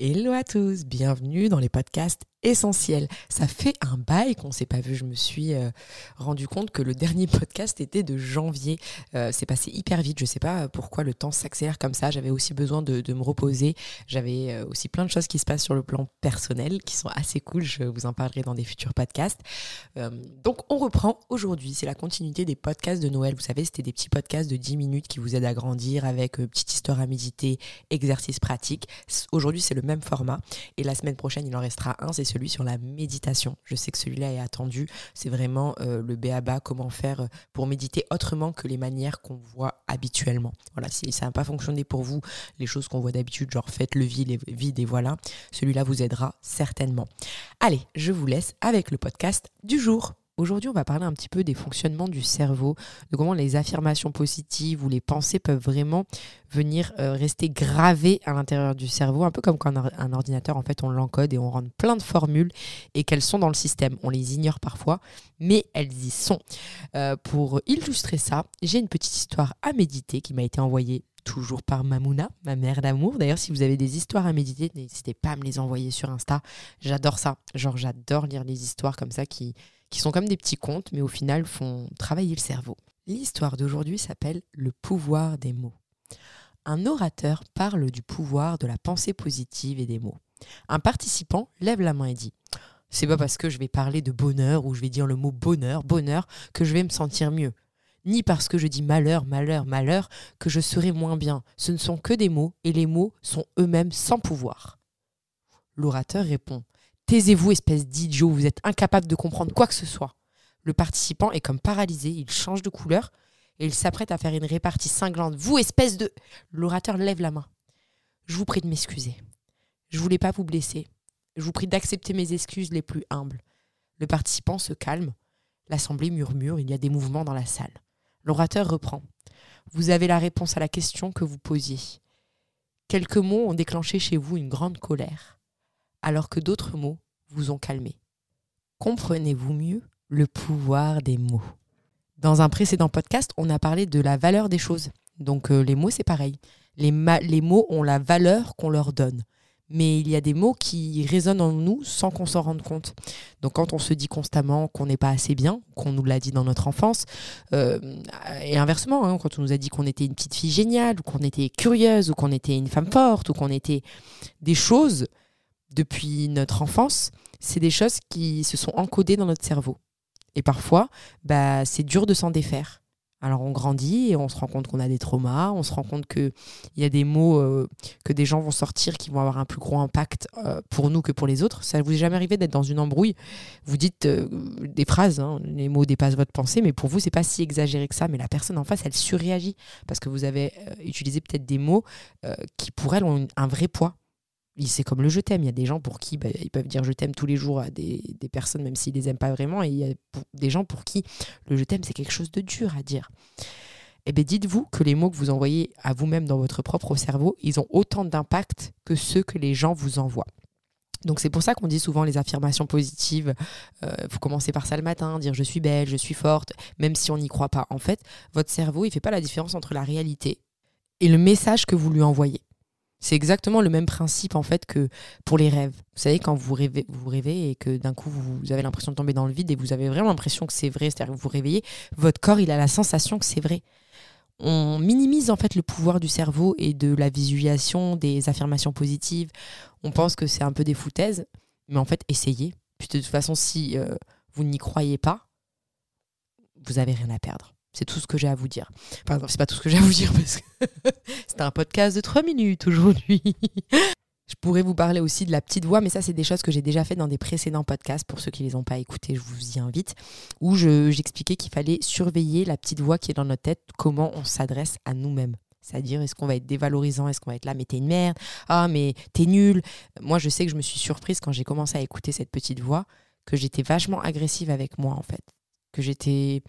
Hello à tous, bienvenue dans les podcasts essentiels. Ça fait un bail qu'on ne s'est pas vu, je me suis rendu compte que le dernier podcast était de janvier. C'est passé hyper vite, je ne sais pas pourquoi le temps s'accélère comme ça. J'avais aussi besoin de me reposer, j'avais aussi plein de choses qui se passent sur le plan personnel qui sont assez cool, je vous en parlerai dans des futurs podcasts. Donc on reprend aujourd'hui, c'est la continuité des podcasts de Noël. Vous savez, c'était des petits podcasts de 10 minutes qui vous aident à grandir avec petite histoire à méditer, exercices pratiques. Aujourd'hui, c'est le même format et la semaine prochaine, il en restera un, c'est celui sur la méditation. Je sais que celui-là est attendu, c'est vraiment le b.a.-ba, comment faire pour méditer autrement que les manières qu'on voit habituellement. Voilà, si ça n'a pas fonctionné pour vous, les choses qu'on voit d'habitude, genre faites le vide et voilà, celui-là vous aidera certainement. Allez, je vous laisse avec le podcast du jour. Aujourd'hui, on va parler un petit peu des fonctionnements du cerveau, de comment les affirmations positives ou les pensées peuvent vraiment venir rester gravées à l'intérieur du cerveau, un peu comme quand un ordinateur, en fait, on l'encode et on rentre plein de formules et qu'elles sont dans le système. On les ignore parfois, mais elles y sont. Pour illustrer ça, j'ai une petite histoire à méditer qui m'a été envoyée toujours par Mamouna, ma mère d'amour. D'ailleurs, si vous avez des histoires à méditer, n'hésitez pas à me les envoyer sur Insta. J'adore ça. Genre, j'adore lire les histoires comme ça qui sont comme des petits contes, mais au final font travailler le cerveau. L'histoire d'aujourd'hui s'appelle « Le pouvoir des mots ». Un orateur parle du pouvoir de la pensée positive et des mots. Un participant lève la main et dit « C'est pas parce que je vais parler de bonheur ou je vais dire le mot bonheur que je vais me sentir mieux. Ni parce que je dis malheur que je serai moins bien. Ce ne sont que des mots et les mots sont eux-mêmes sans pouvoir. » L'orateur répond « Taisez-vous, espèce d'idiot, vous êtes incapable de comprendre quoi que ce soit. » Le participant est comme paralysé, il change de couleur et il s'apprête à faire une répartie cinglante. « Vous, espèce de... » L'orateur lève la main. « Je vous prie de m'excuser. Je voulais pas vous blesser. Je vous prie d'accepter mes excuses les plus humbles. » Le participant se calme. L'assemblée murmure, il y a des mouvements dans la salle. L'orateur reprend. « Vous avez la réponse à la question que vous posiez. Quelques mots ont déclenché chez vous une grande colère, alors que d'autres mots vous ont calmé. Comprenez-vous mieux le pouvoir des mots ? Dans un précédent podcast, on a parlé de la valeur des choses. Donc les mots, c'est pareil. Les mots ont la valeur qu'on leur donne. Mais il y a des mots qui résonnent en nous sans qu'on s'en rende compte. Donc quand on se dit constamment qu'on n'est pas assez bien, qu'on nous l'a dit dans notre enfance, et inversement, quand on nous a dit qu'on était une petite fille géniale, ou qu'on était curieuse, ou qu'on était une femme forte, ou qu'on était des choses depuis notre enfance, c'est des choses qui se sont encodées dans notre cerveau. Et parfois, c'est dur de s'en défaire. Alors on grandit et on se rend compte qu'on a des traumas, on se rend compte qu'il y a des mots que des gens vont sortir qui vont avoir un plus gros impact pour nous que pour les autres. Ça vous est jamais arrivé d'être dans une embrouille, vous dites des phrases, les mots dépassent votre pensée, mais pour vous, c'est pas si exagéré que ça. Mais la personne en face, elle surréagit parce que vous avez utilisé peut-être des mots qui pour elle ont un vrai poids. C'est comme le je t'aime, il y a des gens pour qui ils peuvent dire je t'aime tous les jours à des personnes même s'ils les aiment pas vraiment, et il y a des gens pour qui le je t'aime c'est quelque chose de dur à dire. Eh bien dites-vous que les mots que vous envoyez à vous-même dans votre propre cerveau, ils ont autant d'impact que ceux que les gens vous envoient. Donc c'est pour ça qu'on dit souvent les affirmations positives, faut commencer par ça le matin, dire je suis belle, je suis forte, même si on n'y croit pas. En fait, votre cerveau, il fait pas la différence entre la réalité et le message que vous lui envoyez. C'est exactement le même principe en fait que pour les rêves. Vous savez, quand vous rêvez et que d'un coup vous avez l'impression de tomber dans le vide et vous avez vraiment l'impression que c'est vrai, c'est-à-dire que vous vous réveillez, votre corps il a la sensation que c'est vrai. On minimise en fait le pouvoir du cerveau et de la visualisation des affirmations positives. On pense que c'est un peu des foutaises, mais en fait essayez. Puis de toute façon, si vous n'y croyez pas, vous n'avez rien à perdre. C'est tout ce que j'ai à vous dire. Pardon, c'est pas tout ce que j'ai à vous dire parce que c'est un podcast de 3 minutes aujourd'hui. Je pourrais vous parler aussi de la petite voix, mais ça, c'est des choses que j'ai déjà faites dans des précédents podcasts. Pour ceux qui ne les ont pas écoutés, je vous y invite. Où j'expliquais qu'il fallait surveiller la petite voix qui est dans notre tête, comment on s'adresse à nous-mêmes. C'est-à-dire, est-ce qu'on va être dévalorisant ? Est-ce qu'on va être là, mais t'es une merde ? Ah, mais t'es nul ! Moi, je sais que je me suis surprise quand j'ai commencé à écouter cette petite voix, que j'étais vachement agressive avec moi, en fait. Que j'étais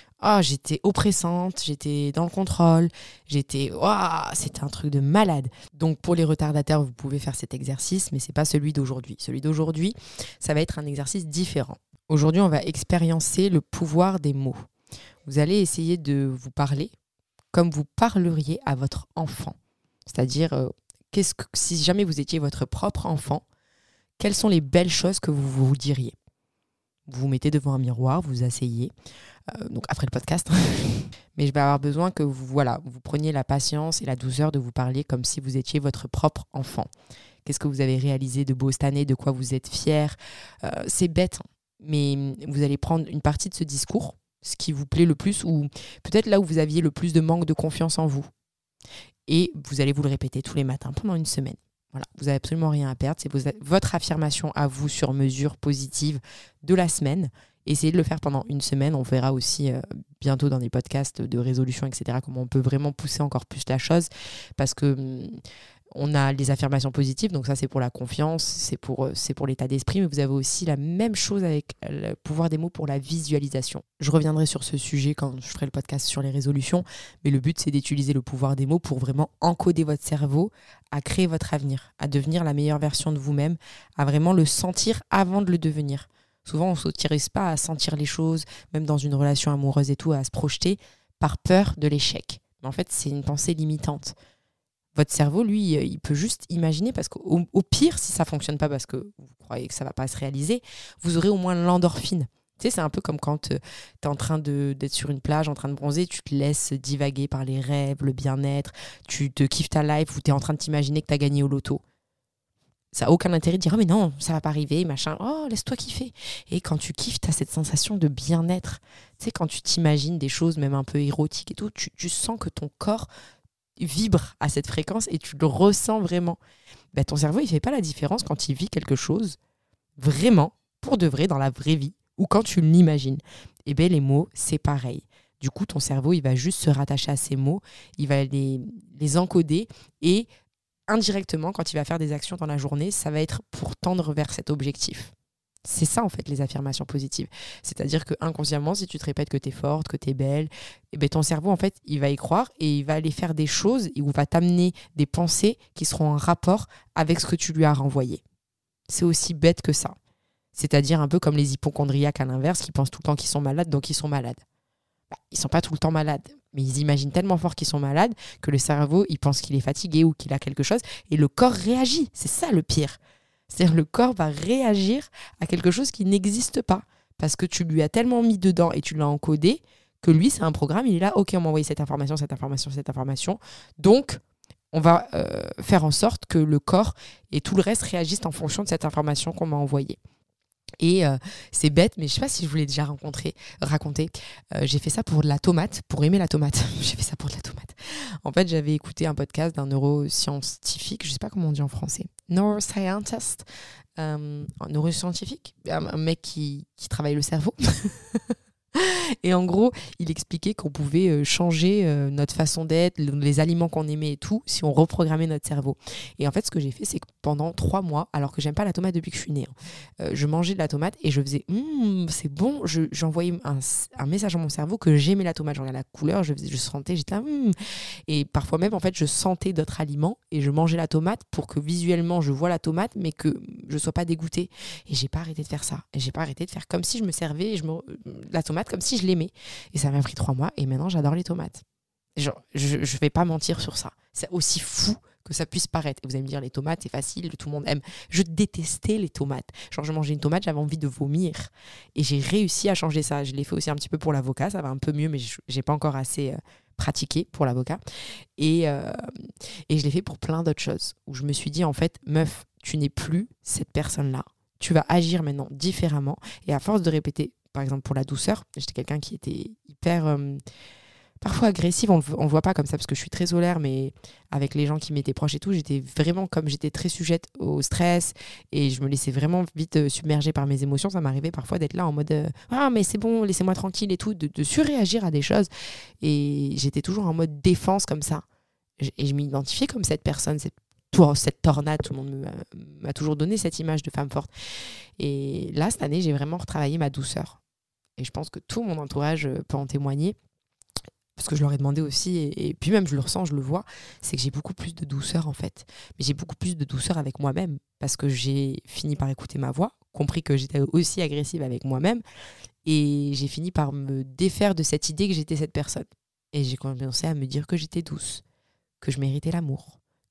oppressante, j'étais dans le contrôle, c'était un truc de malade. Donc pour les retardataires, vous pouvez faire cet exercice, mais c'est pas celui d'aujourd'hui. Celui d'aujourd'hui, ça va être un exercice différent. Aujourd'hui, on va expériencer le pouvoir des mots. Vous allez essayer de vous parler comme vous parleriez à votre enfant. C'est-à-dire si jamais vous étiez votre propre enfant, quelles sont les belles choses que vous vous diriez? Vous vous mettez devant un miroir, vous vous asseyez, donc après le podcast. Mais je vais avoir besoin que vous preniez la patience et la douceur de vous parler comme si vous étiez votre propre enfant. Qu'est-ce que vous avez réalisé de beau cette année? De quoi vous êtes fiers? C'est bête, mais vous allez prendre une partie de ce discours, ce qui vous plaît le plus, ou peut-être là où vous aviez le plus de manque de confiance en vous. Et vous allez vous le répéter tous les matins pendant une semaine. Voilà, vous n'avez absolument rien à perdre. C'est votre affirmation à vous sur mesure positive de la semaine. Essayez de le faire pendant une semaine. On verra aussi bientôt dans des podcasts de résolution, etc., comment on peut vraiment pousser encore plus la chose. Parce que on a les affirmations positives, donc ça c'est pour la confiance, c'est pour l'état d'esprit, mais vous avez aussi la même chose avec le pouvoir des mots pour la visualisation. Je reviendrai sur ce sujet quand je ferai le podcast sur les résolutions, mais le but c'est d'utiliser le pouvoir des mots pour vraiment encoder votre cerveau à créer votre avenir, à devenir la meilleure version de vous-même, à vraiment le sentir avant de le devenir. Souvent on ne s'autorise pas à sentir les choses, même dans une relation amoureuse et tout, à se projeter par peur de l'échec. Mais en fait c'est une pensée limitante. Votre cerveau, lui, il peut juste imaginer parce qu'au pire, si ça ne fonctionne pas parce que vous croyez que ça ne va pas se réaliser, vous aurez au moins l'endorphine. Tu sais, c'est un peu comme quand tu es en train d'être sur une plage, en train de bronzer, tu te laisses divaguer par les rêves, le bien-être, tu te kiffes ta life ou tu es en train de t'imaginer que tu as gagné au loto. Ça n'a aucun intérêt de dire « Oh mais non, ça ne va pas arriver, machin. Oh, laisse-toi kiffer. » Et quand tu kiffes, tu as cette sensation de bien-être. Tu sais, quand tu t'imagines des choses même un peu érotiques et tout, tu sens que ton corps vibre à cette fréquence et tu le ressens vraiment. Ton cerveau, il fait pas la différence quand il vit quelque chose vraiment, pour de vrai, dans la vraie vie, ou quand tu l'imagines. Et les mots, c'est pareil. Du coup, ton cerveau, il va juste se rattacher à ces mots, il va les encoder et indirectement, quand il va faire des actions dans la journée, ça va être pour tendre vers cet objectif. C'est ça, en fait, les affirmations positives. C'est-à-dire que inconsciemment, si tu te répètes que tu es forte, que tu es belle, ton cerveau, en fait, il va y croire et il va aller faire des choses ou va t'amener des pensées qui seront en rapport avec ce que tu lui as renvoyé. C'est aussi bête que ça. C'est-à-dire un peu comme les hypocondriaques à l'inverse qui pensent tout le temps qu'ils sont malades, donc ils sont malades. Ils ne sont pas tout le temps malades, mais ils imaginent tellement fort qu'ils sont malades que le cerveau, il pense qu'il est fatigué ou qu'il a quelque chose et le corps réagit. C'est ça le pire. C'est-à-dire le corps va réagir à quelque chose qui n'existe pas parce que tu lui as tellement mis dedans et tu l'as encodé que lui, c'est un programme, il est là, ok, on m'a envoyé cette information. Donc, on va faire en sorte que le corps et tout le reste réagissent en fonction de cette information qu'on m'a envoyée. Et c'est bête, mais je sais pas si je vous l'ai déjà raconté. J'ai fait ça pour de la tomate, pour aimer la tomate. J'ai fait ça pour de la tomate. En fait, j'avais écouté un podcast d'un neuroscientifique, je sais pas comment on dit en français, neuroscientist, un neuroscientifique, un mec qui travaille le cerveau. Et en gros, il expliquait qu'on pouvait changer notre façon d'être, les aliments qu'on aimait et tout, si on reprogrammait notre cerveau. Et en fait, ce que j'ai fait, c'est que pendant 3 mois, alors que j'aime pas la tomate depuis que je suis née, je mangeais de la tomate et je faisais « c'est bon ». J'envoyais un message à mon cerveau que j'aimais la tomate. Je regardais la couleur, je sentais, j'étais « Et parfois même, en fait, je sentais d'autres aliments et je mangeais la tomate pour que visuellement, je vois la tomate, mais que je sois pas dégoûtée. Et j'ai pas arrêté de faire ça. Et j'ai pas arrêté de faire comme si je me servais la tomate comme si je l'aimais. Et ça m'a pris 3 mois et maintenant j'adore les tomates. Genre, je vais pas mentir sur ça. C'est aussi fou que ça puisse paraître. Et vous allez me dire, les tomates, c'est facile, tout le monde aime. Je détestais les tomates. Genre, je mangeais une tomate, j'avais envie de vomir. Et j'ai réussi à changer ça. Je l'ai fait aussi un petit peu pour l'avocat, ça va un peu mieux, mais j'ai pas encore assez pratiqué pour l'avocat. Et je l'ai fait pour plein d'autres choses. Où je me suis dit, en fait, meuf, tu n'es plus cette personne-là. Tu vas agir maintenant différemment. Et à force de répéter, par exemple pour la douceur, j'étais quelqu'un qui était hyper parfois agressive, on le voit pas comme ça parce que je suis très solaire, mais avec les gens qui m'étaient proches et tout, j'étais vraiment, comme j'étais très sujette au stress et je me laissais vraiment vite submerger par mes émotions, ça m'arrivait parfois d'être là en mode ah mais c'est bon, laissez-moi tranquille et tout, de surréagir à des choses et j'étais toujours en mode défense comme ça et je m'identifiais comme cette personne, cette tornade, tout le monde m'a toujours donné cette image de femme forte. Et là, cette année, j'ai vraiment retravaillé ma douceur. Et je pense que tout mon entourage peut en témoigner, parce que je leur ai demandé aussi, et puis même je le ressens, je le vois, c'est que j'ai beaucoup plus de douceur en fait. Mais j'ai beaucoup plus de douceur avec moi-même, parce que j'ai fini par écouter ma voix, compris que j'étais aussi agressive avec moi-même, et j'ai fini par me défaire de cette idée que j'étais cette personne. Et j'ai commencé à me dire que j'étais douce, que je méritais l'amour,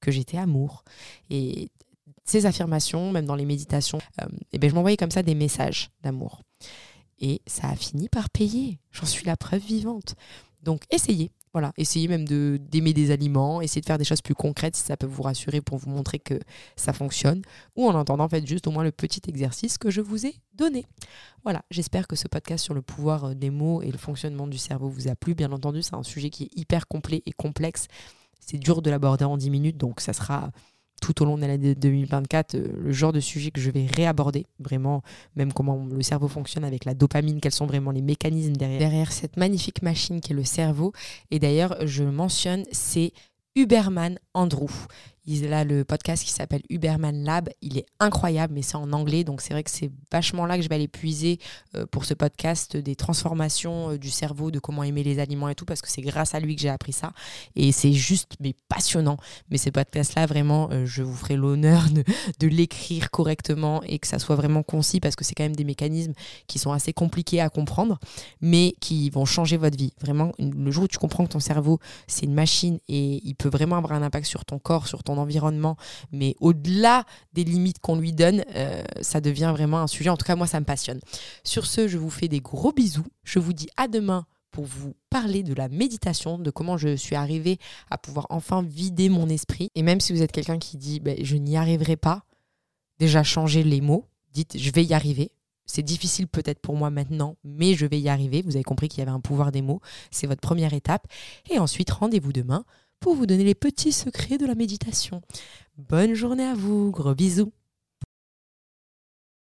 que j'étais amour. Et ces affirmations, même dans les méditations, je m'envoyais comme ça des messages d'amour. Et ça a fini par payer. J'en suis la preuve vivante. Donc, essayez. Voilà, essayez même d'aimer des aliments, essayez de faire des choses plus concrètes si ça peut vous rassurer pour vous montrer que ça fonctionne. Ou en entendant, faites juste au moins le petit exercice que je vous ai donné. Voilà, j'espère que ce podcast sur le pouvoir des mots et le fonctionnement du cerveau vous a plu. Bien entendu, c'est un sujet qui est hyper complet et complexe. C'est dur de l'aborder en 10 minutes, donc ça sera tout au long de l'année 2024, le genre de sujet que je vais réaborder, vraiment, même comment le cerveau fonctionne avec la dopamine, quels sont vraiment les mécanismes derrière cette magnifique machine qu'est le cerveau. Et d'ailleurs, je mentionne, c'est Huberman Andrew. Il a le podcast qui s'appelle Huberman Lab. Il est incroyable, mais c'est en anglais. Donc, c'est vrai que c'est vachement là que je vais aller puiser pour ce podcast des transformations du cerveau, de comment aimer les aliments et tout, parce que c'est grâce à lui que j'ai appris ça. Et c'est juste passionnant. Mais ce podcast-là, vraiment, je vous ferai l'honneur de l'écrire correctement et que ça soit vraiment concis, parce que c'est quand même des mécanismes qui sont assez compliqués à comprendre, mais qui vont changer votre vie. Vraiment, le jour où tu comprends que ton cerveau, c'est une machine et il peut vraiment avoir un impact sur ton corps, sur ton environnement, mais au-delà des limites qu'on lui donne, ça devient vraiment un sujet. En tout cas, moi, ça me passionne. Sur ce, je vous fais des gros bisous. Je vous dis à demain pour vous parler de la méditation, de comment je suis arrivée à pouvoir enfin vider mon esprit. Et même si vous êtes quelqu'un qui dit je n'y arriverai pas, déjà changez les mots, dites je vais y arriver. C'est difficile peut-être pour moi maintenant, mais je vais y arriver. Vous avez compris qu'il y avait un pouvoir des mots. C'est votre première étape. Et ensuite, rendez-vous demain pour vous donner les petits secrets de la méditation. Bonne journée à vous, gros bisous.